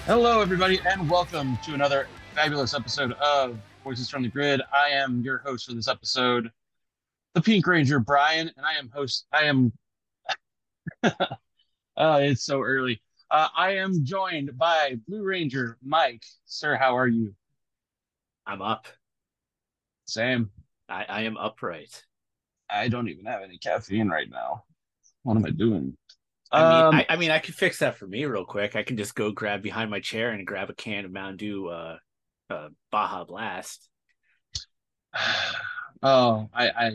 Hello, everybody, and welcome to another fabulous episode of Voices from the Grid. I am your host for this episode, the Pink Ranger, Brian, and I am host. I am. It's so early. I am joined by Blue Ranger, Mike. Sir, how are you? I'm up. Sam. I am upright. I don't even have any caffeine right now. What am I doing? I mean, Um. I could fix that for me real quick. I can just go grab behind my chair and grab a can of Mountain Dew, Baja Blast. Oh,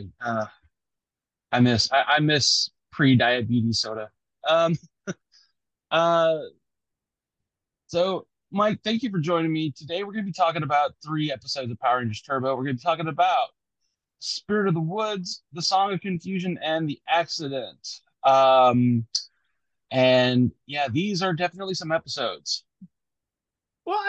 I miss pre-diabetes soda. Um. Uh. So, Mike, thank you for joining me. Today, we're going to be talking about three episodes of Power Rangers Turbo. We're going to be talking about Spirit of the Woods, The Song of Confusion, and The Accident. And yeah, these are definitely some episodes. Well,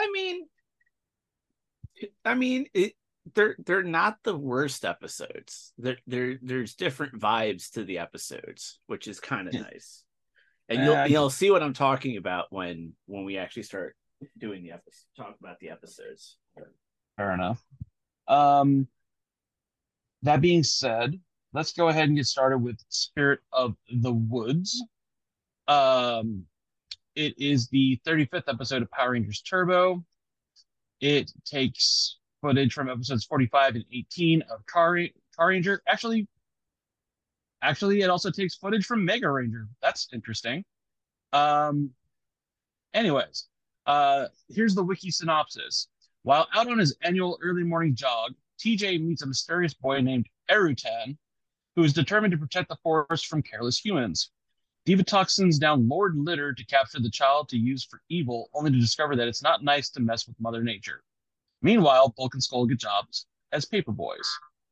I mean, they're not the worst episodes. There's different vibes to the episodes, which is kind of nice. And you'll I get you'll see what I'm talking about when we actually start doing the episode, talk about the episodes. fair enough. Um, that being said, let's go ahead and get started with Spirit of the Woods. Um, it is the 35th episode of Power Rangers Turbo. It takes footage from episodes 45 and 18 of Car Ranger. Actually, it also takes footage from Mega Ranger. That's interesting. Um, anyways, here's the wiki synopsis. While out on his annual early morning jog, TJ meets a mysterious boy named Erutan, who is determined to protect the forest from careless humans. Divatox sends down Lord Litter to capture the child to use for evil, only to discover that it's not nice to mess with Mother Nature. Meanwhile, Bulk and Skull get jobs as paper boys.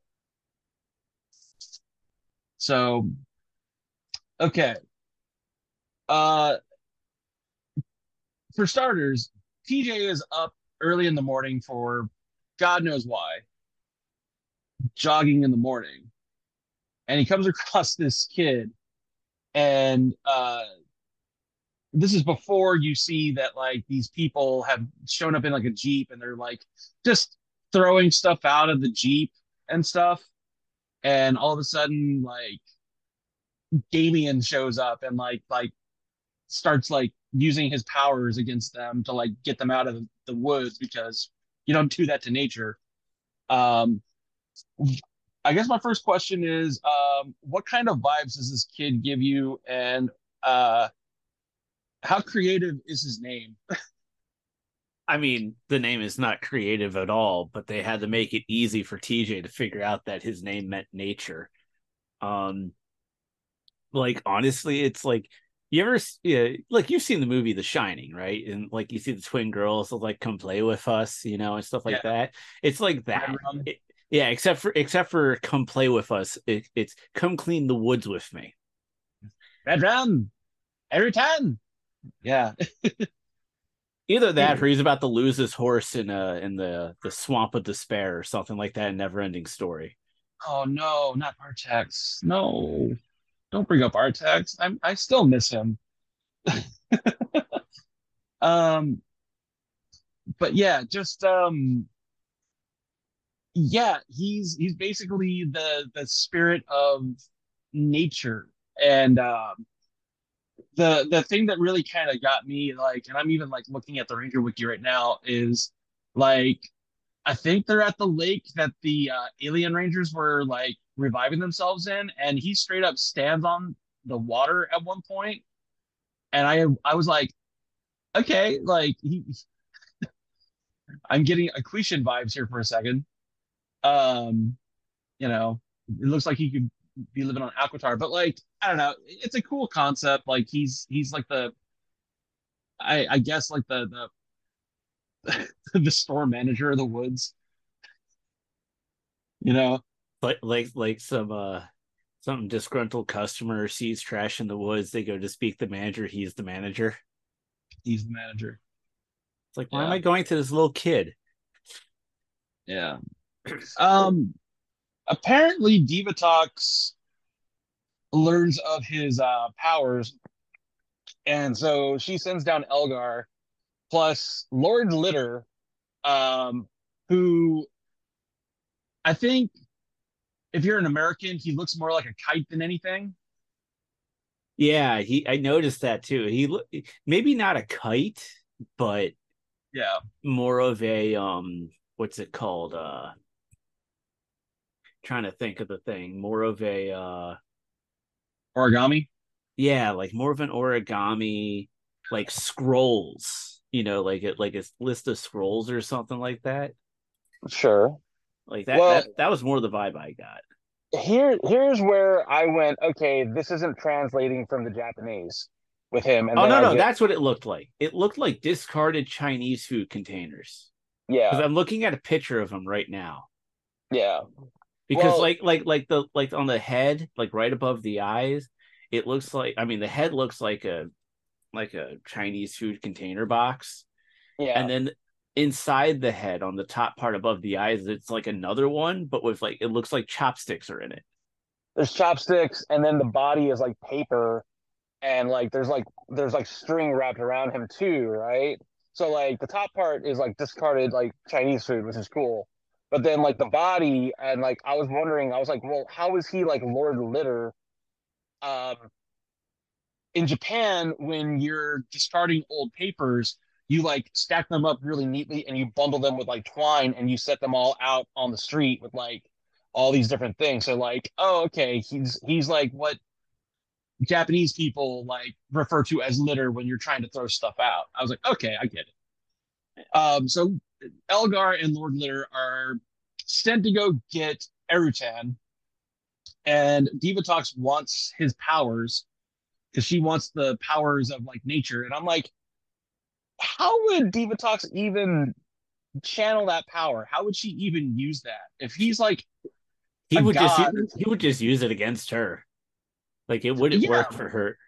So, okay. Uh, for starters, TJ is up early in the morning for God knows why, jogging in the morning. And he comes across this kid, and this is before you see that like these people have shown up in like a Jeep and they're like just throwing stuff out of the Jeep and stuff. And all of a sudden, like Damien shows up and like starts like using his powers against them to like get them out of the woods because you don't do that to nature. Um, I guess my first question is, what kind of vibes does this kid give you, and uh, how creative is his name? I mean, the name is not creative at all, but they had to make it easy for TJ to figure out that his name meant nature. Um, like honestly, it's like you ever, yeah, like you've seen the movie The Shining, right? And like you see the twin girls will like come play with us, and stuff Yeah, like that. It's like Red that. Rum, Yeah, except for come play with us. It's come clean the woods with me. Red Rum, every time. Yeah. Either that, or he's about to lose his horse in the swamp of despair or something like that. Never ending story. Oh no, not Artax. No, don't bring up Artax. I still miss him. Um, but yeah, just yeah, he's basically the spirit of nature, and the thing that really kind of got me like, and I'm even like looking at the Ranger Wiki right now is like I think they're at the lake that the alien Rangers were like reviving themselves in, and he straight up stands on the water at one point, and I was like, okay, like I'm getting Aquitian vibes here for a second. Um, it looks like he could be living on Aquitar, but like I don't know, it's a cool concept. Like he's like I guess like the store manager of the woods, you know. Like some disgruntled customer sees trash in the woods. They go to speak to the manager. He's the manager. He's the manager. It's like, why am Yeah, I going to this little kid? yeah. Um, apparently Divatox learns of his powers, and so she sends down Elgar plus Lord Litter, um, who I think if you're an American, he looks more like a kite than anything. Yeah, I noticed that too. Maybe not a kite, but Yeah, more of a what's it called? Trying to think of the thing. More of a origami. yeah, like more of an origami, like scrolls, like a list of scrolls or something like that. Sure. Like Well, that was more the vibe I got. here's where I went, okay, this isn't translating from the Japanese with him. And Oh then no, I no, get, that's what it looked like. It looked like discarded Chinese food containers. yeah, Because I'm looking at a picture of them right now. yeah. Because Well, like on the head, like right above the eyes, it looks like, I mean, the head looks like a Chinese food container box, yeah. and then inside the head on the top part above the eyes, it's like another one, but with like it looks like chopsticks are in it. There's chopsticks, and then the body is like paper, and like there's like string wrapped around him too, right? So like the top part is like discarded like Chinese food, which is cool. But then like the body and like I was wondering, I was like, well, how is he like Lord Litter? Um, in Japan, when you're discarding old papers, you like stack them up really neatly and you bundle them with like twine and you set them all out on the street with like all these different things. So like, oh, okay, he's like what Japanese people like refer to as litter when you're trying to throw stuff out. I was like, okay, I get it. So Elgar and Lord Litter are sent to go get Erutan, and Divatox wants his powers because she wants the powers of like nature. And I'm like, how would Divatox even channel that power? How would she even use that if he's like He a would just god? he would just use it against her. Like it wouldn't Yeah, work for her.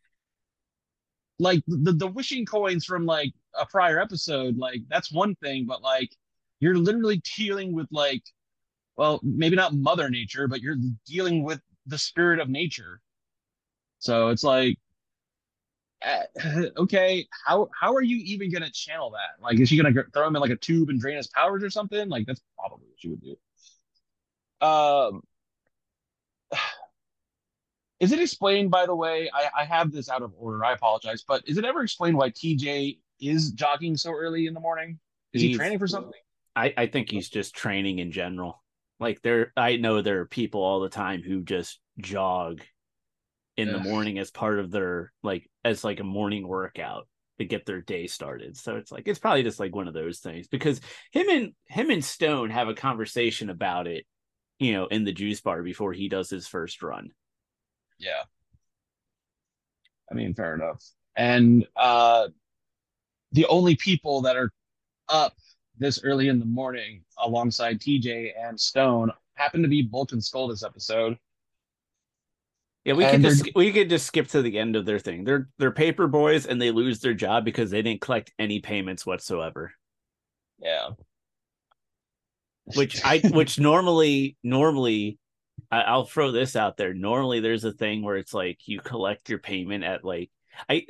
like the wishing coins from like a prior episode, like that's one thing, but like you're literally dealing with like, well, maybe not Mother Nature, but you're dealing with the spirit of nature. So it's like, okay, how are you even gonna channel that? Like, is she gonna throw him in like a tube and drain his powers or something? Like, that's probably what she would do. Um, is it explained, by the way? I have this out of order. I apologize, but is it ever explained why TJ is jogging so early in the morning? Is he He's training for something? I think he's just training in general. Like I know there are people all the time who just jog in the Ugh, morning as part of their like as like a morning workout to get their day started. So it's like it's probably just like one of those things because him and Stone have a conversation about it, in the juice bar before he does his first run. yeah, I mean, fair enough. And the only people that are up this early in the morning alongside TJ and Stone happen to be Bulk and Skull this episode. Yeah, And they're we could just skip to the end of their thing. They're paper boys and they lose their job because they didn't collect any payments whatsoever. yeah. Which normally I'll throw this out there. Normally there's a thing where it's like you collect your payment at like I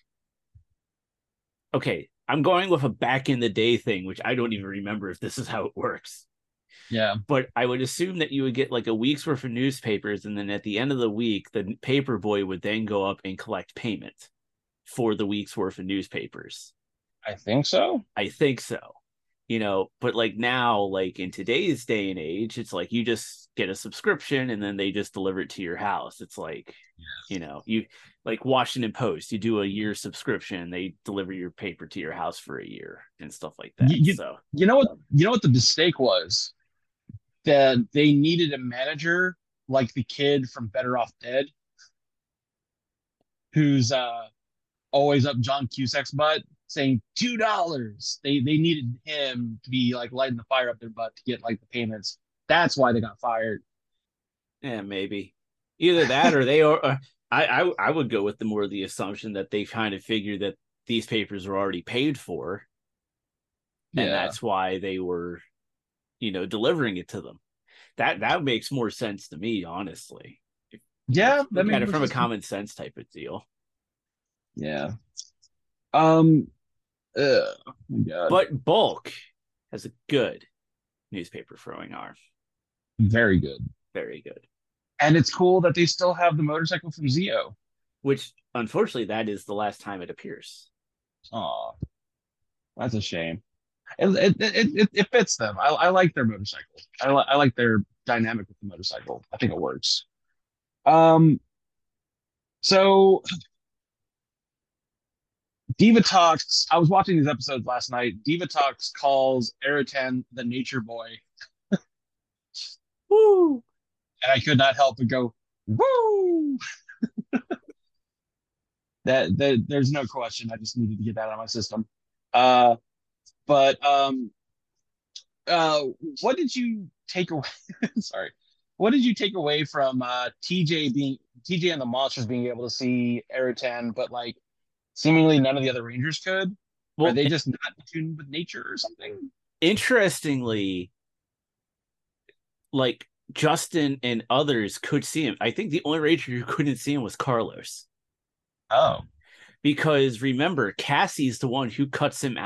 okay, I'm going with a back in the day thing, which I don't even remember if this is how it works. Yeah. But I would assume that you would get like a week's worth of newspapers, and then at the end of the week, the paper boy would then go up and collect payment for the week's worth of newspapers. I think so. I think so. But like now, like in today's day and age, it's like you just get a subscription and then they just deliver it to your house. It's like, you like Washington Post, you do a year subscription, they deliver your paper to your house for a year and stuff like that. You, you, So you know what the mistake was? That they needed a manager like the kid from Better Off Dead, who's always up John Cusack's butt saying $2. They needed him to be like lighting the fire up their butt to get like the payments. That's why they got fired. yeah, maybe either that or they are. I would go with the more the assumption that they kind of figured that these papers were already paid for, and Yeah. that's why they were, delivering it to them. That makes more sense to me, honestly. If Yeah, you that look makes at it more from a sense. common sense type of deal. Yeah. Um Oh my God. But Bulk has a good newspaper throwing arm. Very good. Very good. And it's cool that they still have the motorcycle from Zio. Which, unfortunately, that is the last time it appears. Oh, that's a shame. It fits them. I like their motorcycle. I like their dynamic with the motorcycle. I think it works. Um, so Diva Talks. I was watching these episodes last night. Diva Talks calls Eritan the Nature Boy, Woo! and I could not help but go, "Woo!" That there's no question. I just needed to get that out of my system. Uh, but uh, what did you take away? Sorry, what did you take away from TJ and the monsters being able to see Eritan, but like seemingly none of the other Rangers could? Are Well, they just not in tune with nature or something? interestingly, like Justin and others could see him. I think the only Ranger who couldn't see him was Carlos. Oh, Because remember, Cassie's the one who cuts him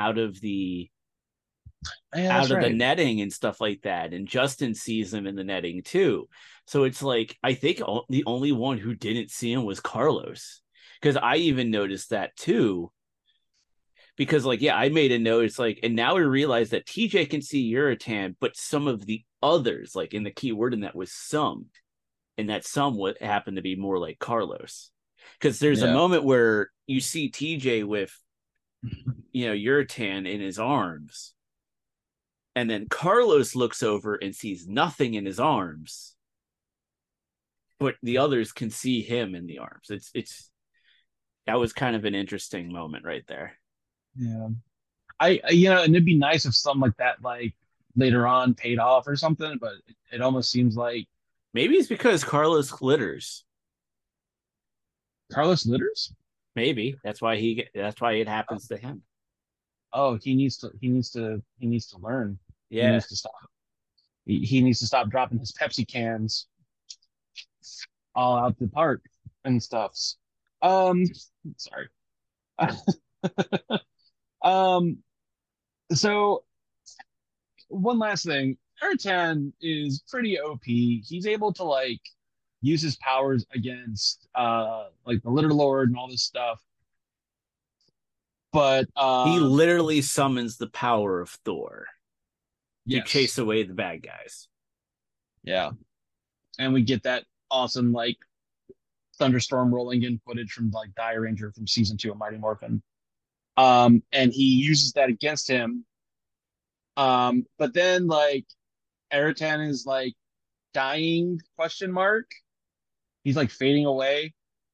yeah, out that's of the right. netting and stuff like that. And Justin sees him in the netting too. So it's like, I think the only one who didn't see him was Carlos. Because I even noticed that too. Because, like, yeah, I made a note. It's like, and now we realize that TJ can see Uritan, but some of the others, like in the key word in that was some, and that some would happen to be more like Carlos. Because there's a Yeah, moment where you see TJ with, Uritan in his arms, and then Carlos looks over and sees nothing in his arms, but the others can see him in the arms. It's that was kind of an interesting moment right there. yeah. And it'd be nice if something like that, like later on, paid off or something. But it almost seems like Maybe it's because Carlos glitters. Carlos Litters. Maybe that's why it happens to him. Oh, he needs to learn. He Yeah. needs to stop. He needs to stop dropping his Pepsi cans all out the park and stuffs. Um, sorry. um, so one last thing, Ertan is pretty OP. He's able to like use his powers against like the Litter Lord and all this stuff. But He literally summons the power of Thor to yes, chase away the bad guys. yeah, and we get that awesome like thunderstorm rolling in footage from like Dire Ranger from season 2 of Mighty Morphin. And he uses that against him. But then like Eritan is like dying question mark. He's like fading away.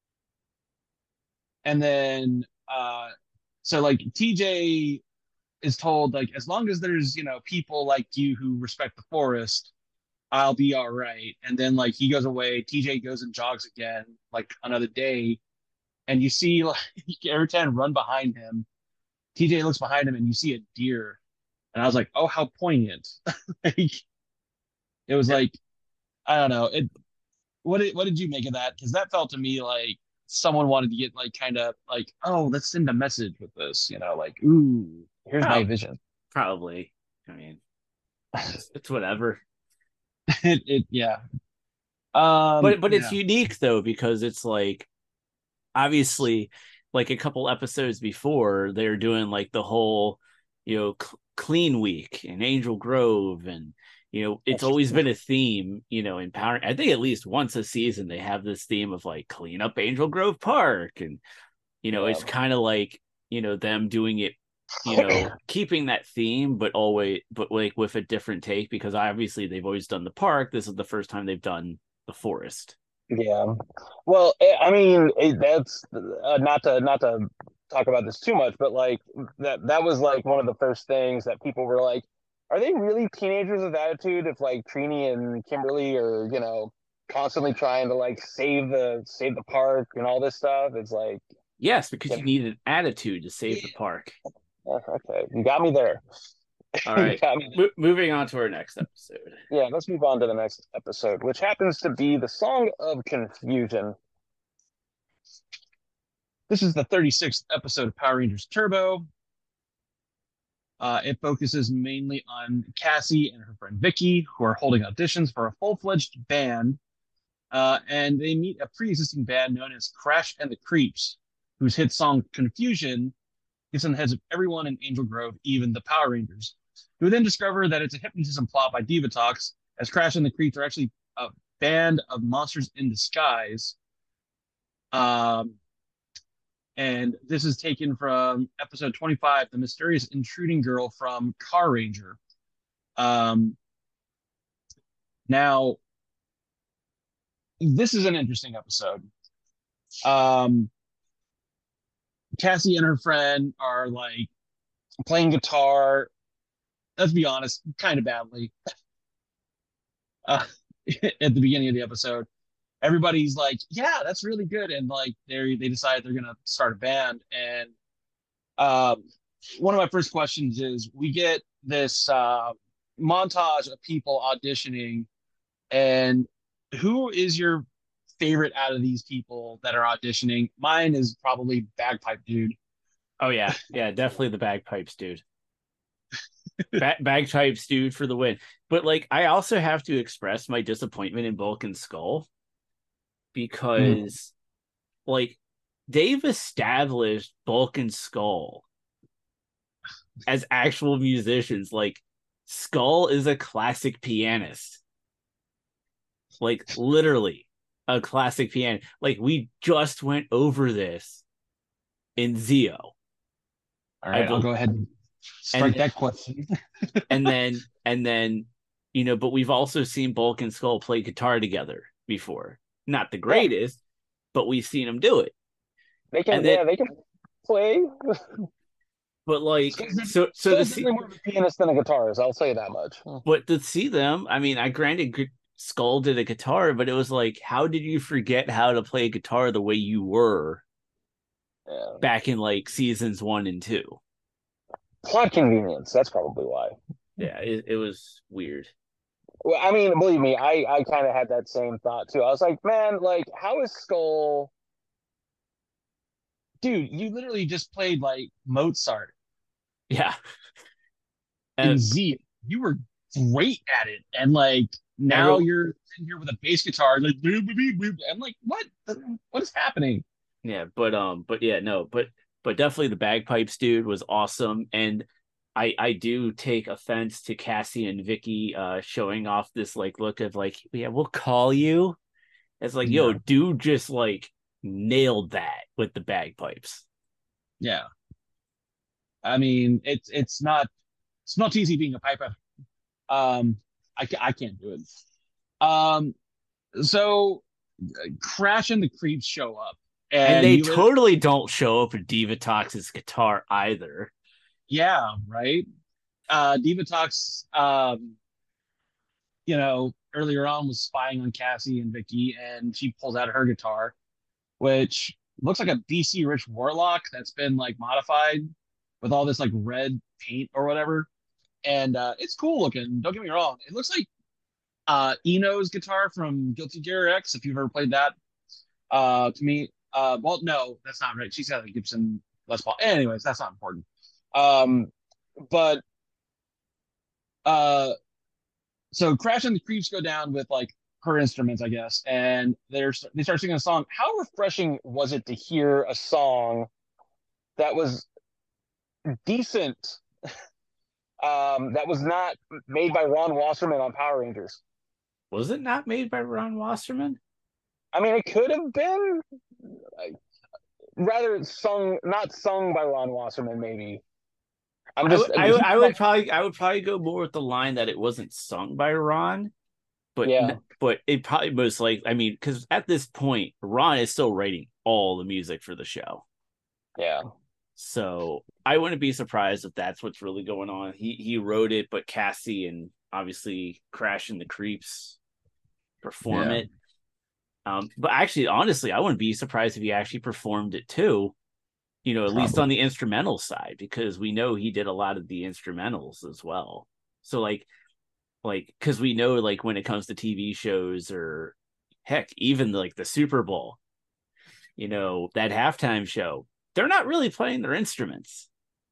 And then so like TJ is told like as long as there's, people like you who respect the forest, I'll be all right. And then like he goes away, TJ goes and jogs again, like another day, and you see like Eritan run behind him. TJ looks behind him and you see a deer. And I was like, oh, how poignant. Like it was Yeah. like, I don't know. What did you make of that? Because that felt to me like someone wanted to get like kind of like, oh, let's send a message with this, like, ooh, here's my Pro- vision. Probably. I mean, it's whatever. Yeah. But it's Yeah. unique though because it's like obviously like a couple episodes before they're doing like the whole clean week in Angel Grove, and it's That's always true. been a theme in Power. I think at least once a season they have this theme of like clean up Angel Grove Park, and Yeah. it's kind of like them doing it, keeping that theme but like with a different take, because obviously they've always done the park. This is the first time they've done the forest. Yeah. Well, I mean, that's not to talk about this too much, but like that was like one of the first things that people were like, are they really teenagers with attitude if like Trini and Kimberly are, constantly trying to like save the park and all this stuff? It's like, Yes, because you you know, need an attitude to save the yeah, park. okay, you got me there. All You right. got me. Moving on to our next episode. Yeah, let's move on to the next episode, which happens to be the Song of Confusion. This is the 36th episode of Power Rangers Turbo. It focuses mainly on Cassie and her friend Vicky, who are holding auditions for a full-fledged band, and they meet a pre-existing band known as Crash and the Creeps, whose hit song "Confusion" gets in the heads of everyone in Angel Grove, even the Power Rangers, who then discover that it's a hypnotism plot by Divatox, as Crash and the Creeps are actually a band of monsters in disguise. Um, and this is taken from episode 25, The Mysterious Intruding Girl from Car Ranger. Um, Now, this is an interesting episode. Um, Cassie and her friend are like playing guitar. Let's be honest, kind of badly. Uh, at the beginning of the episode, everybody's like, "Yeah, that's really good," and like they decide they're gonna start a band. And um, one of my first questions is, we get this montage of people auditioning, and who is your favorite out of these people that are auditioning? Mine is probably Bagpipe Dude. Oh yeah, yeah, definitely the bagpipes, dude. Bagpipes, dude, for the win. But like, I also have to express my disappointment in Bulk and Skull Mm. because, like, they've established Bulk and Skull as actual musicians. Like, Skull is a classic pianist, like literally a classic piano. Like, we just went over this in Zeo. All I right, I'll bel go ahead and and strike that question. and then but we've also seen Bulk and Skull play guitar together before. Not the Yeah, greatest, but we've seen them do it. they And can. then Yeah, they can play. but like so to Skull's see definitely more of a pianist than a guitarist. I'll say that much. but to see them, I mean, I granted Skull did a guitar, but it was like, how did you forget how to play guitar the way you were Yeah, back in like seasons 1 and 2? plot convenience. That's probably why. Yeah, it was weird. Well, I mean, believe me, I kind of had that same thought too. I was like, man, like, how is Skull? Dude, you literally just played like Mozart Yeah. in And Z. You were great at it, and like now every you're sitting here with a bass guitar, like boop, boop, boop, boop. I'm like, what? What is happening? Yeah, but yeah, no, but definitely the bagpipes dude was awesome, and I do take offense to Cassie and Vicky showing off this like look of like, yeah, we'll call you. It's like, yo, Yeah, dude just like nailed that with the bagpipes. yeah. I mean, it's not easy being a piper. Um, I can't do it. Um, so Crash and the Creeps show up, And and they you literally, totally don't show up with Divatox's guitar either. yeah, right. Divatox, earlier on was spying on Cassie and Vicky, and she pulls out her guitar, which looks like a BC Rich Warlock that's been like modified with all this like red paint or whatever. And it's cool looking. Don't get me wrong. It looks like Eno's guitar from Guilty Gear X, if you've ever played that. To me, well, no, that's not right. She's got a Gibson Les Paul. Anyways, that's not important. Um, but uh, so Crash and the Creeps go down with like her instruments, I guess, and they start singing a song. How refreshing was it to hear a song that was decent, that was not made by Ron Wasserman on Power Rangers? Was it not made by Ron Wasserman? I mean, it could have been rather sung, not sung by Ron Wasserman, maybe. I'm I just would I, would- keep that. I would probably go more with the line that it wasn't sung by Ron, but Yeah, but it probably most like, I mean, because at this point Ron is still writing all the music for the show, yeah, so I wouldn't be surprised if that's what's really going on. He wrote it, but Cassie and obviously Crash and the Creeps perform Yeah, it. But actually, honestly, I wouldn't be surprised if he actually performed it too. At least probably. on the instrumental side, because we know he did a lot of the instrumentals as well. So like because we know like when it comes to TV shows or heck, even like the Super Bowl, that halftime show, they're not really playing their instruments.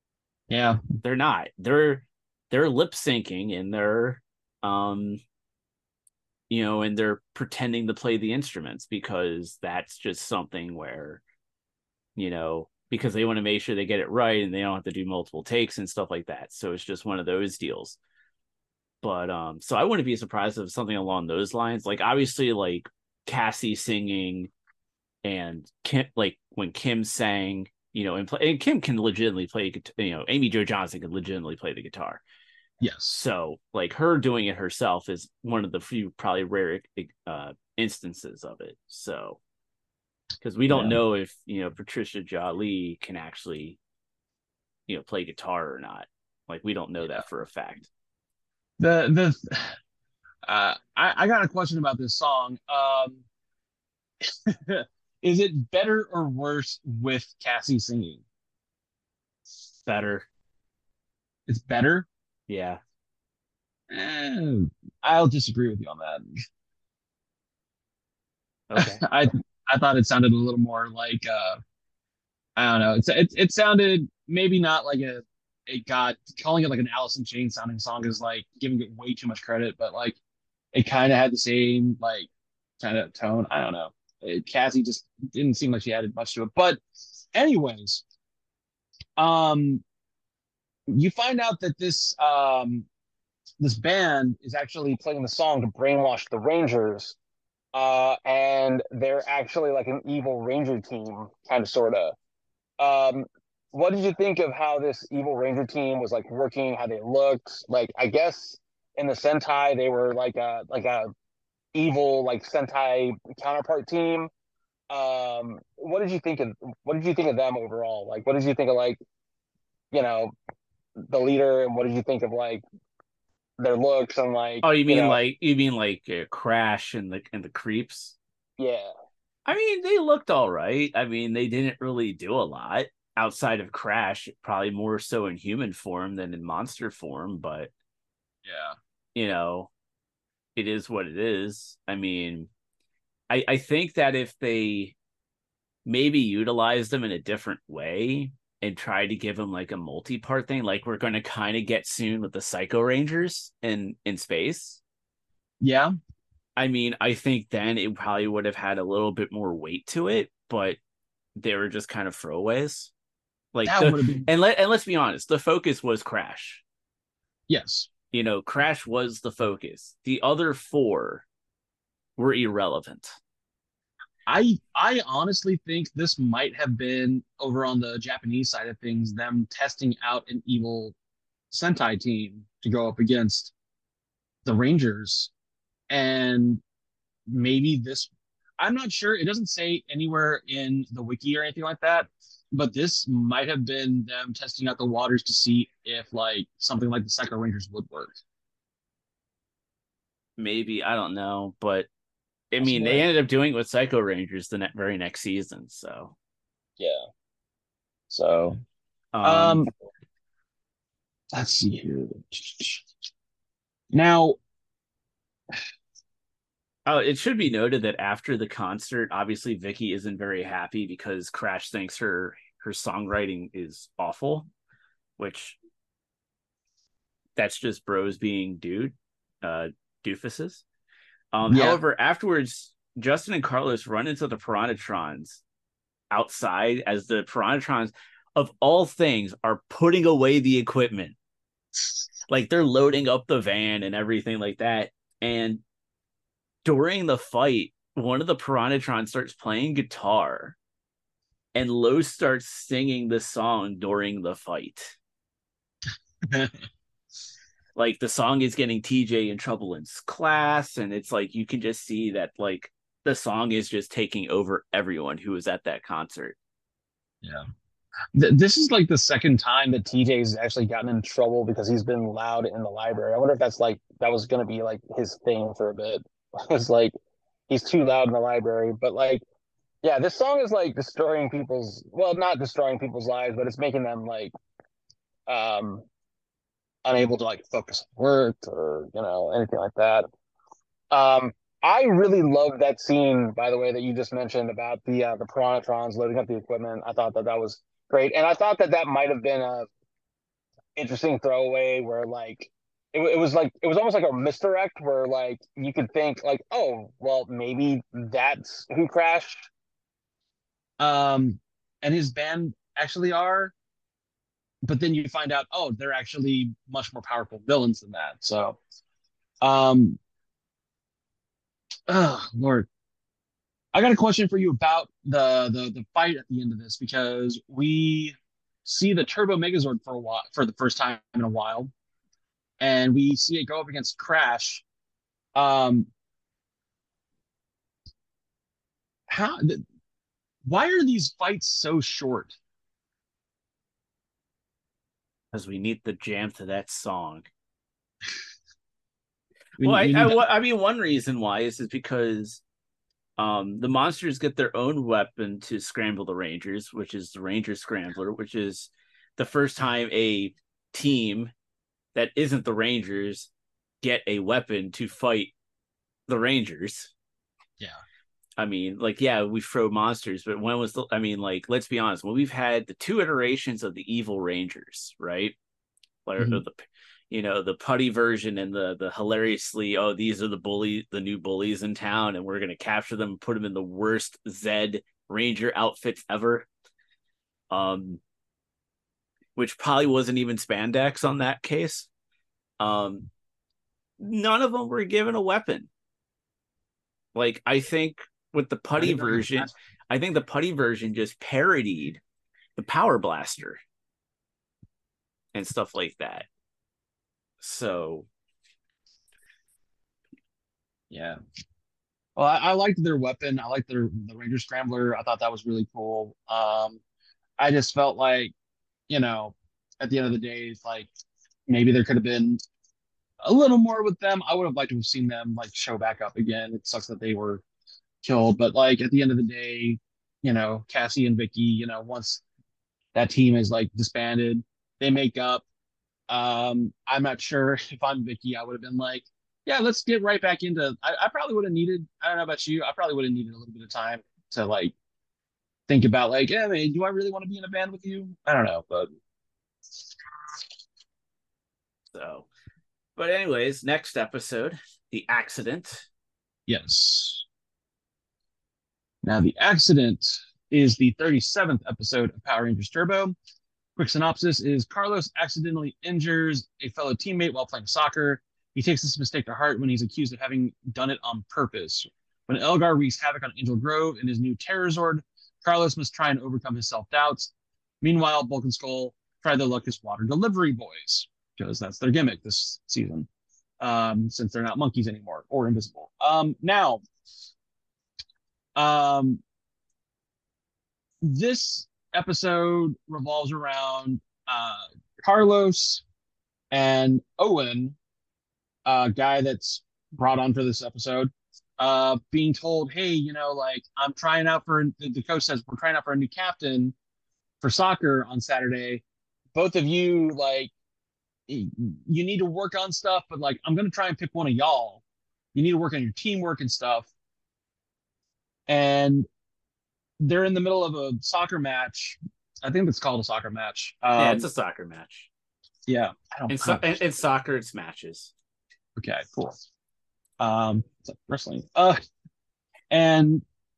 Yeah. They're not. They're lip syncing and um and they're pretending to play the instruments because that's just something where, because they want to make sure they get it right and they don't have to do multiple takes and stuff like that. So it's just one of those deals. But so I wouldn't be surprised if something along those lines, like obviously like Cassie singing and Kim, like when Kim sang, and Kim can legitimately play, Amy Jo Johnson can legitimately play the guitar. Yes. So like her doing it herself is one of the few probably rare instances of it. So because we don't Yeah. know if Patricia Jolie can actually play guitar or not. Like we don't know Yeah. that for a fact. The I got a question about this song. Is it better or worse with Cassie singing? Better. It's better. Yeah. Eh, I'll disagree with you on that. Okay. I thought it sounded a little more like I don't know. It sounded maybe not like a god calling it like an Alice in Chains sounding song is like giving it way too much credit, but like it kind of had the same like kind of tone. I don't know. Cassie just didn't seem like she added much to it. But anyways, um, you find out that this band is actually playing the song to brainwash the Rangers, and they're actually like an evil Ranger team, kind of sort of. Um, what did you think of how this evil Ranger team was like working, how they looked? Like, I guess in the Sentai they were like a evil like Sentai counterpart team. What did you think of them overall? Like, what did you think of like you know the leader, and what did you think of like their looks and like Oh, you mean like Crash and the Creeps? yeah, I mean, they looked all right. I mean, they didn't really do a lot outside of Crash, probably more so in human form than in monster form, but yeah, you know, it is what it is. I mean, I think that if they maybe utilize them in a different way and try to give them like a multi-part thing, like we're going to kind of get soon with the Psycho Rangers in space. yeah. I mean, I think then it probably would have had a little bit more weight to it, but they were just kind of throwaways. Like That would have been and let's be honest, the focus was Crash. yes. Crash was the focus. The other four were irrelevant. I honestly think this might have been over on the Japanese side of things, them testing out an evil Sentai team to go up against the Rangers. And maybe this, I'm not sure. It doesn't say anywhere in the wiki or anything like that, but this might have been them testing out the waters to see if like something like the Psycho Rangers would work. Maybe, I don't know, but I mean, they Possibly. ended up doing it with Psycho Rangers the very next season. So, yeah. So um, Um, let's see here. Now, oh, it should be noted that after the concert, obviously Vicky isn't very happy because Crash thinks her songwriting is awful, which that's just bros being uh, doofuses. yeah, However, afterwards, Justin and Carlos run into the Piranhatrons outside as the Piranhatrons, of all things, are putting away the equipment. Like they're loading up the van and everything like that. And during the fight, one of the Piranhatrons starts playing guitar and Los starts singing the song during the fight. Like the song is getting TJ in trouble in class, and it's like you can just see that like the song is just taking over everyone who was at that concert. yeah. This is like the second time that TJ's actually gotten in trouble because he's been loud in the library. I wonder if that's like that was gonna be like his thing for a bit. It's like he's too loud in the library. But like, yeah, this song is like destroying people's well, not destroying people's lives, but it's making them like um unable to like focus on work or anything like that. Um, I really love that scene, by the way, that you just mentioned about the Piranhatrons loading up the equipment. I thought that was great, and I thought that that might have been interesting throwaway where like it was like it was almost like a misdirect where like you could think like, oh well, maybe that's who Crash. Um, and his band actually are, but then you find out, oh, they're actually much more powerful villains than that. So, um, oh Lord, I got a question for you about the fight at the end of this because we see the Turbo Megazord for a while for the first time in a while, and we see it go up against Crash. Um, how? Why are these fights so short? Because we need the jam to that song. Well, We need to. I mean, one reason why is because the monsters get their own weapon to scramble the Rangers, which is the Ranger Scrambler, which is the first time a team that isn't the Rangers get a weapon to fight the Rangers. Yeah. I mean, like, yeah, we throw monsters, but when was the? I mean, like, let's be honest. When we've had the two iterations of the evil Rangers, right? Like Mm-hmm. the putty version and the hilariously, oh, these are the new bullies in town, and we're gonna capture them and put them in the worst Zed Ranger outfits ever. Um, which probably wasn't even spandex on that case. Um, none of them were given a weapon. Like, I think with the I putty didn't know he was version, I think the putty version just parodied the Power Blaster and stuff like that. So Yeah. Well, I liked their weapon. I liked the Ranger Scrambler. I thought that was really cool. I just felt like, you know, at the end of the day, it's like maybe there could have been a little more with them. I would have liked to have seen them like show back up again. It sucks that they were killed, but like at the end of the day, Cassie and Vicky, once that team is like disbanded, they make up. I'm not sure if I'm Vicky, I would have been like, yeah, let's get right back into. I probably would have needed. I don't know about you. I probably would have needed a little bit of time to like think about like, yeah, man, do I really want to be in a band with you? I don't know, but so but anyways, next episode, the accident. yes. Now the accident is the 37th episode of Power Rangers Turbo. Quick synopsis is Carlos accidentally injures a fellow teammate while playing soccer. He takes this mistake to heart when he's accused of having done it on purpose. When Elgar wreaks havoc on Angel Grove in his new Terrorzord, Carlos must try and overcome his self-doubts. Meanwhile, Bulk and Skull try their luck as water delivery boys, because that's their gimmick this season, since they're not monkeys anymore or invisible. Now, um, this episode revolves around Carlos and Owen, a guy that's brought on for this episode, being told, hey, like I'm trying out for the coach says we're trying out for a new captain for soccer on Saturday. Both of you, like, you need to work on stuff, but like I'm gonna try and pick one of y'all. You need to work on your teamwork and stuff. And they're in the middle of a soccer match. I think it's called a soccer match. Yeah, it's a soccer match. Yeah, In soccer, it's matches. Okay, cool. It's like wrestling. And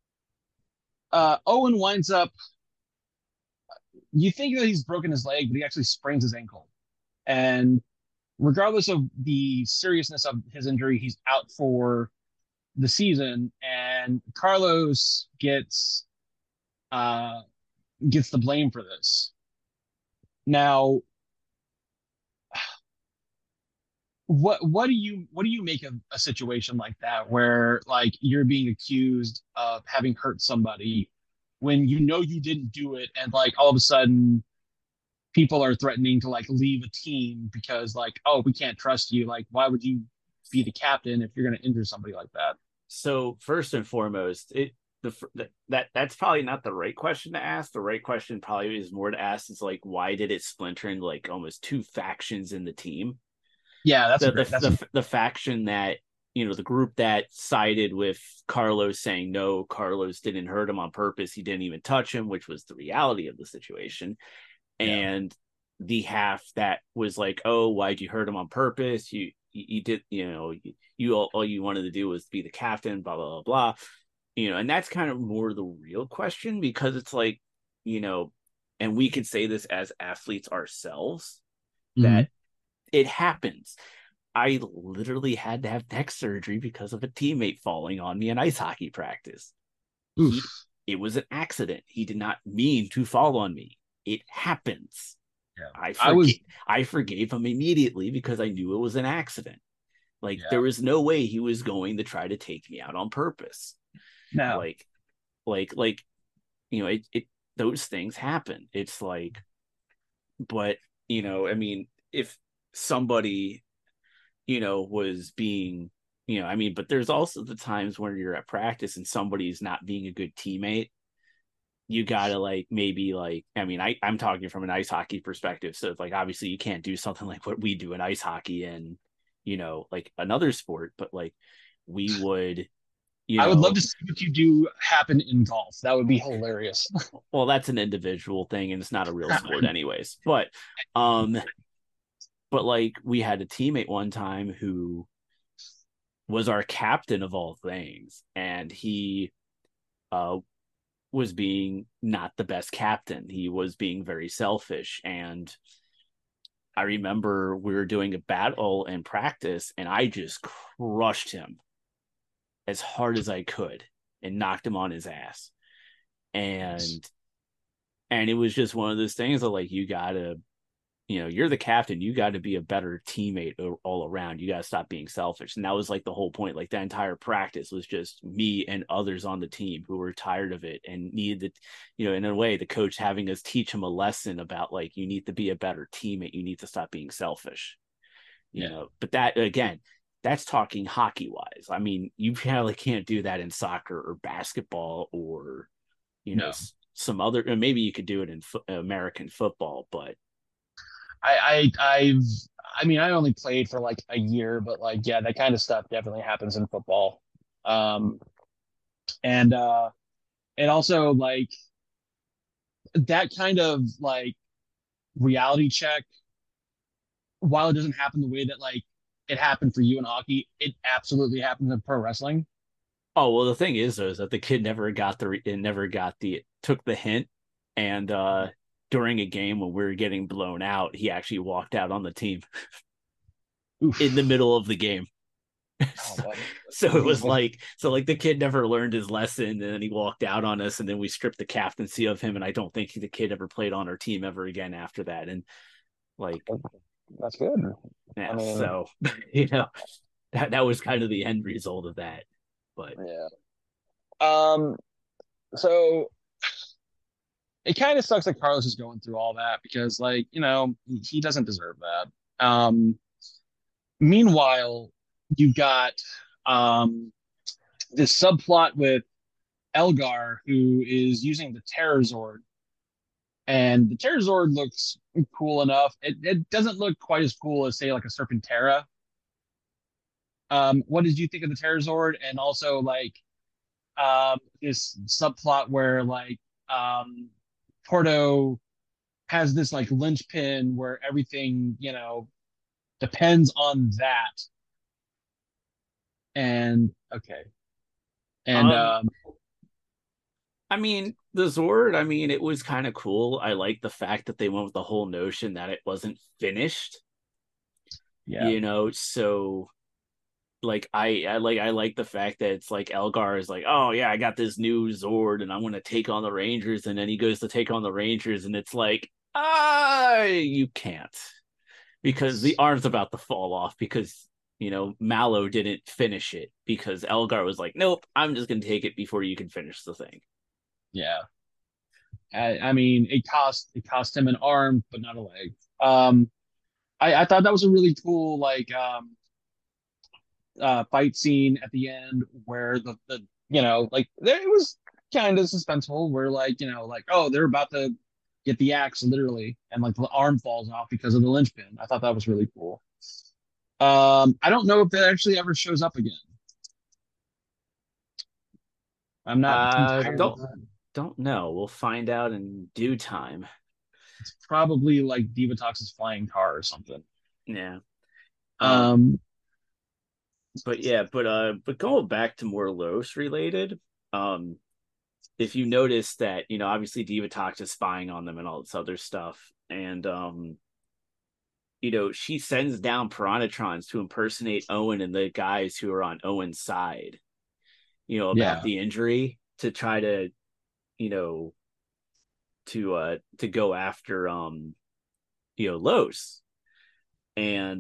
Owen winds up. You think that he's broken his leg, but he actually sprains his ankle. And regardless of the seriousness of his injury, he's out for the season. And Carlos uh, gets the blame for this. Now, what do you make of a situation like that where like you're being accused of having hurt somebody when you know you didn't do it, and like all of a sudden people are threatening to like leave a team because like, oh, we can't trust you, like why would you be the captain if you're going to injure somebody like that? So first and foremost, that's probably not the right question to ask. The right question probably is more to ask is like, why did it splinter into like almost two factions in the team? Yeah, the faction that, the group that sided with Carlos saying no, Carlos didn't hurt him on purpose, he didn't even touch him, which was the reality of the situation. Yeah. And the half that was like, oh, why'd you hurt him on purpose? You did, you all you wanted to do was be the captain, blah blah blah blah. And that's kind of more the real question, because it's like, you know, and we could say this as athletes ourselves, Mhm. that it happens. I literally had to have neck surgery because of a teammate falling on me in ice hockey practice. He Oof. It was an accident. He did not mean to fall on me. It happens. Yeah. I I was. forgave I forgave him immediately because I knew it was an accident. Like, Yeah. there was no way he was going to try to take me out on purpose. No. Like like it those things happen. It's like, but I mean, if somebody was being, I mean, but there's also the times when you're at practice and somebody's not being a good teammate. You gotta, like, maybe, like, I mean, I'm talking from an ice hockey perspective, so it's like, obviously you can't do something like what we do in ice hockey and like another sport, but like we would, you I would love know to see what you do happen in golf. That would be hilarious. well, that's an individual thing and it's not a real sport anyways. Um but like, we had a teammate one time who was our captain of all things, and he uh was being not the best captain. He was being very selfish. And I remember we were doing a battle in practice, and I just crushed him as hard as I could and knocked him on his ass. Nice. And it was just one of those things that, like, you gotta, you're the captain. You got to be a better teammate all around. You got to stop being selfish. And that was like the whole point. Like, the entire practice was just me and others on the team who were tired of it and needed to, in a way, the coach having us teach him a lesson about, like, you need to be a better teammate. You need to stop being selfish, Yeah. But that, again, that's talking hockey wise. I mean, you probably can't do that in soccer or basketball or, No. some other, maybe you could do it in American football, but I've. I mean, I only played for like a year, but like, yeah, that kind of stuff definitely happens in football. Um, and and also like that kind of like reality check, while it doesn't happen the way that like it happened for you in hockey, it absolutely happens in pro wrestling. oh, well, the thing is, though, is that the kid never got took the hint, and during a game when we were getting blown out, he actually walked out on the team in the Oof. middle of the game. Oh, so, but so it was like, the kid never learned his lesson, and then he walked out on us, and then we stripped the captaincy of him, and I don't think the kid ever played on our team ever again after that. And, like, that's good. I yeah, mean, so that was kind of the end result of that. But yeah. Um, so It kind of sucks that Carlos is going through all that because, like, he doesn't deserve that. Meanwhile, you've got um, this subplot with Elgar, who is using the Terror Zord, and the Terror Zord looks cool enough. It doesn't look quite as cool as, say, like a Serpentera. What did you think of the Terror Zord? And also, like, this subplot where, like, um, Porto has this like linchpin where everything depends on that. And okay, and um I mean, the Zord, I mean, it was kind of cool. I like the fact that they went with the whole notion that it wasn't finished, yeah, so, like, I like the fact that it's like Elgar is like, "Oh yeah, I got this new Zord and I'm going to take on the Rangers." And then he goes to take on the Rangers and it's like, you can't, because the arm's about to fall off, because Mallow didn't finish it, because Elgar was like, "Nope, I'm just going to take it before you can finish the thing." yeah. I mean, it cost him an arm, but not a leg. Um, I thought that was a really cool like fight scene at the end where the like it was kind of suspenseful where like like oh they're about to get the axe literally and like the arm falls off because of the linchpin. I thought that was really cool. I don't know if that actually ever shows up again. I'm not entirely. Don't know. We'll find out in due time. it's probably like Divatox's flying car or something. Yeah. Um, Um, but yeah, but going back to more Los related, um, if you notice that, obviously Divatox is spying on them and all this other stuff, and she sends down Piranhatrons to impersonate Owen and the guys who are on Owen's side, about yeah. the injury to try to, you know, to go after Los. And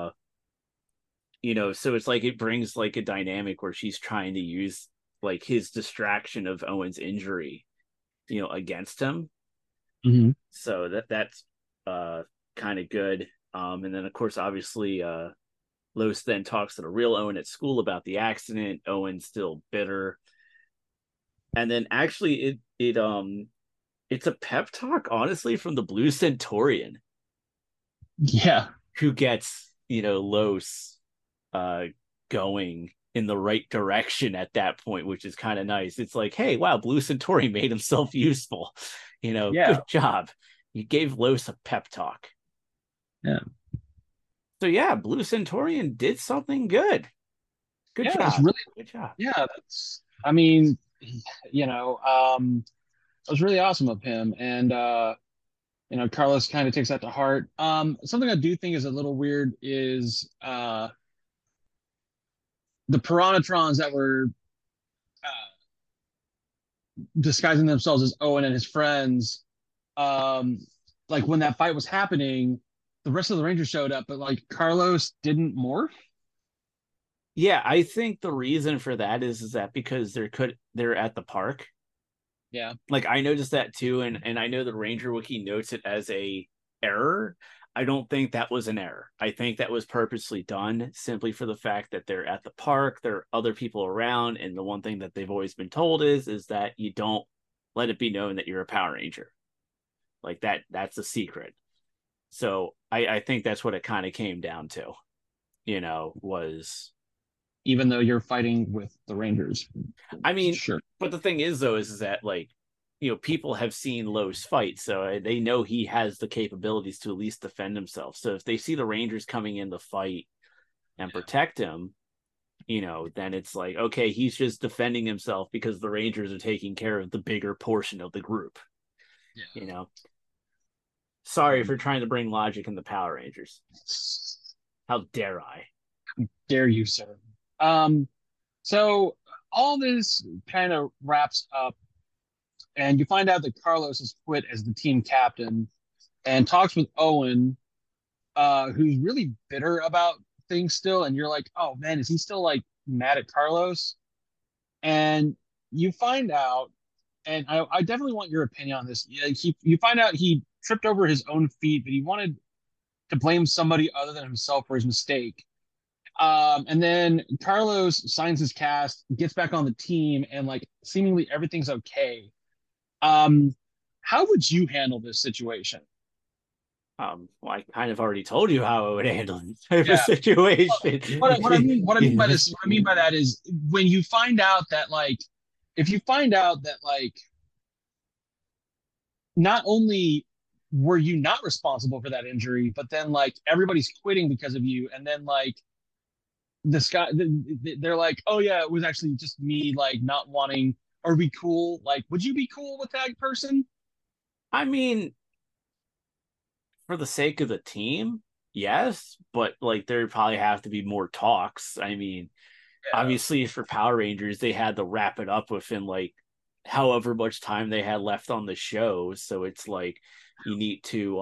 so it's like it brings like a dynamic where she's trying to use like his distraction of Owen's injury, against him. Hmm. So that's kind of good. And then of course, obviously, Los then talks to the real Owen at school about the accident. Owen's still bitter. And then actually it's a pep talk, honestly, from the Blue Centaurian, Yeah. who gets, Los uh going in the right direction at that point, which is kind of nice. It's like, hey, wow, Blue Centauri made himself useful. Yeah. Good job. You gave Los a pep talk. Yeah. So yeah, Blue Centaurian did something good. Good Yeah. It's job. really, Good job. yeah. That's, I mean, you know, it was really awesome of him. And, Carlos kind of takes that to heart. Something I do think is a little weird is the Piranatrons that were disguising themselves as Owen and his friends. Um, like when that fight was happening, the rest of the Rangers showed up, but like Carlos didn't morph. Yeah, I think the reason for that is that because they're at the park. Yeah. Like I noticed that too, and I know the Ranger Wiki notes it as a error. I don't think that was an error. I think that was purposely done simply for the fact that they're at the park, there are other people around, and the one thing that they've always been told is that you don't let it be known that you're a Power Ranger. Like that's a secret. So I think that's what it kind of came down to, was Even though you're fighting with the Rangers. I mean, Sure. but the thing is though, is that like, people have seen Lowe's fight, so they know he has the capabilities to at least defend himself. So if they see the Rangers coming in the fight and protect him, then it's like, okay, he's just defending himself because the Rangers are taking care of the bigger portion of the group. You know, sorry Um, for trying to bring logic in the Power Rangers. How dare I? dare you, sir? Um, so all this kind of wraps up, and you find out that Carlos has quit as the team captain and talks with Owen, who's really bitter about things still. And you're like, oh man, is he still like mad at Carlos? And you find out, and I definitely want your opinion on this. You find out he tripped over his own feet, but he wanted to blame somebody other than himself for his mistake. And then Carlos signs his cast, gets back on the team, and like seemingly everything's okay. Um, how would you handle this situation? Well, I kind of already told you how I would handle this type of Yeah. situation. What I mean by this, what I mean by that is when you find out that like, if you find out that like, not only were you not responsible for that injury, but then like everybody's quitting because of you, and then like this guy, they're like, oh yeah, it was actually just me like not wanting. Are we cool? Like, would you be cool with that person? I mean, for the sake of the team, yes, but like there probably have to be more talks. I mean, Yeah. obviously for Power Rangers, they had to wrap it up within like however much time they had left on the show. So it's like you need to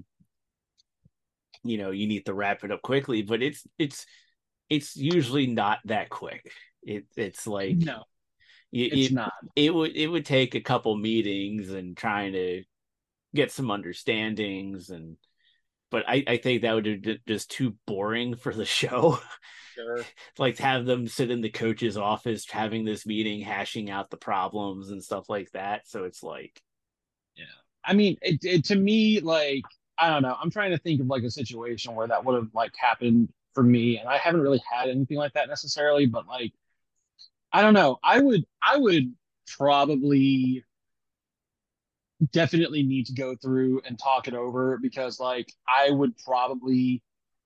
you need to wrap it up quickly, but it's usually not that quick. It's like No, it's it, not. it would take a couple meetings and trying to get some understandings, and but I think that would be just too boring for the show. Sure. Like to have them sit in the coach's office having this meeting, hashing out the problems and stuff like that. So it's like, Yeah. I mean, to me, like, I don't know. I'm trying to think of like a situation where that would have like happened for me, and I haven't really had anything like that necessarily. But like, I don't know. I would probably definitely need to go through and talk it over because like I would probably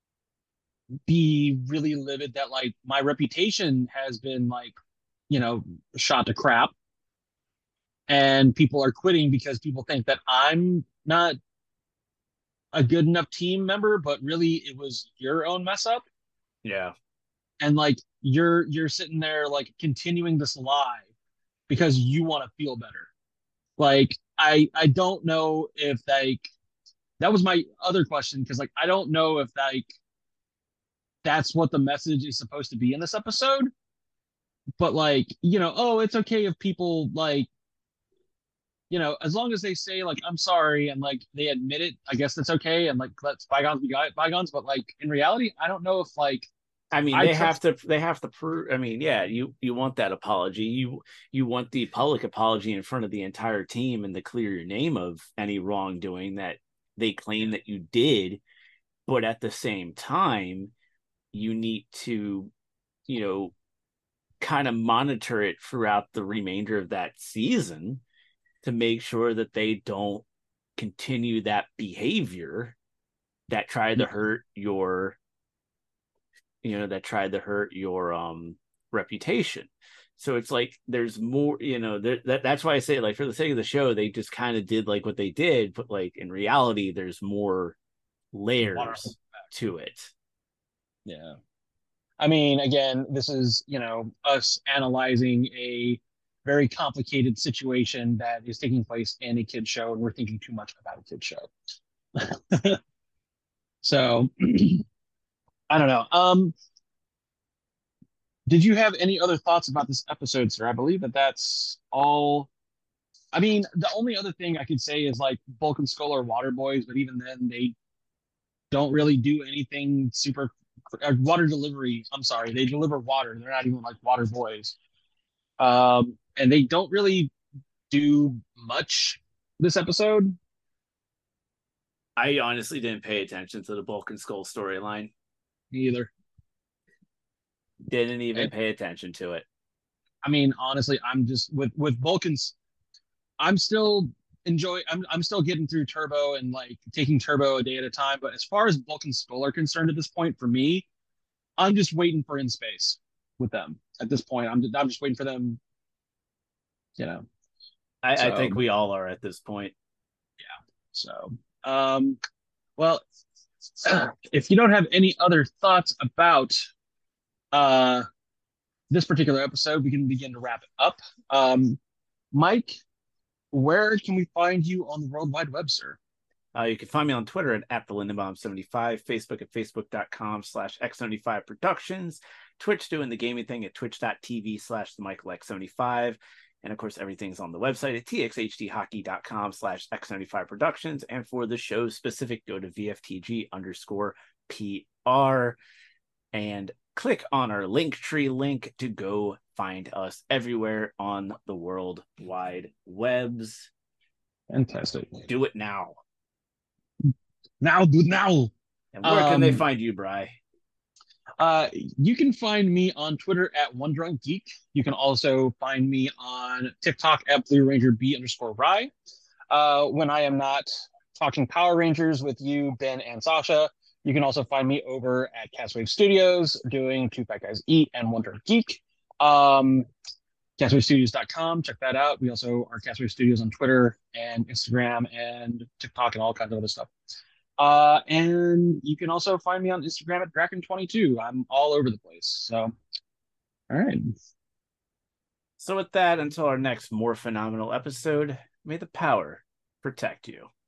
be really livid that like my reputation has been like, you know, shot to crap and people are quitting because people think that I'm not a good enough team member, but really it was your own mess up. Yeah. And like you're sitting there like continuing this lie because you want to feel better. Like I don't know if like that was my other question because like I don't know if like that's what the message is supposed to be in this episode. But like, you know, oh, it's okay if people like, you know, as long as they say like I'm sorry and like they admit it, I guess that's okay and like let's bygones be bygones. But like in reality, I don't know if like I mean, I trust. they have to prove. I mean, yeah, you want that apology. You want the public apology in front of the entire team and to clear your name of any wrongdoing that they claim that you did. But at the same time, you need to, you know, kind of monitor it throughout the remainder of that season to make sure that they don't continue that behavior that tried to hurt your, that tried to hurt your reputation. So it's like there's more, that's why I say like for the sake of the show, they just kind of did like what they did, but like in reality, there's more layers to it. Yeah. I mean, again, this is, you know, us analyzing a very complicated situation that is taking place in a kid show, and we're thinking too much about a kid show. So I don't know. Did you have any other thoughts about this episode, sir? I believe that that's all. I mean, the only other thing I could say is like Bulk and Skull are water boys, but even then, they don't really do anything super. Water delivery. I'm sorry, they deliver water. They're not even like water boys. And they don't really do much this episode. I honestly didn't pay attention to the Bulk and Skull storyline. Either. Didn't even pay attention to it. I mean, honestly, I'm just with Vulcans. I'm still I'm still getting through Turbo and like taking Turbo a day at a time. But as far as Bulk and Skull are concerned at this point, for me, I'm just waiting for In Space with them. At this point, I'm just waiting for them. You know. I think we all are at this point. Yeah. So, well, if you don't have any other thoughts about this particular episode, we can begin to wrap it up. Mike, where can we find you on the World Wide Web, sir? You can find me on Twitter at the Lindenbaum75, Facebook at facebook.com/X75 Productions, Twitch doing the gaming thing at twitch.tv/the Michael X75. And of course, everything's on the website at txhdhockey.com/X75 Productions. And for the show specific, go to VFTG_PR and click on our Linktree link to go find us everywhere on the World Wide Webs. Fantastic. Do it now. Now, do it now. And where can they find you, Bry? You can find me on Twitter at OneDrunkGeek. You can also find me on TikTok at BlueRangerB_Rye. When I am not talking Power Rangers with you, Ben and Sasha, you can also find me over at Castwave Studios doing Two Fat Guys Eat and Wonder Geek. CastwaveStudios.com. Check that out. We also are Castwave Studios on Twitter and Instagram and TikTok and all kinds of other stuff. And you can also find me on Instagram at Draken22. I'm all over the place. So, all right. So with that, until our next more phenomenal episode, may the power protect you.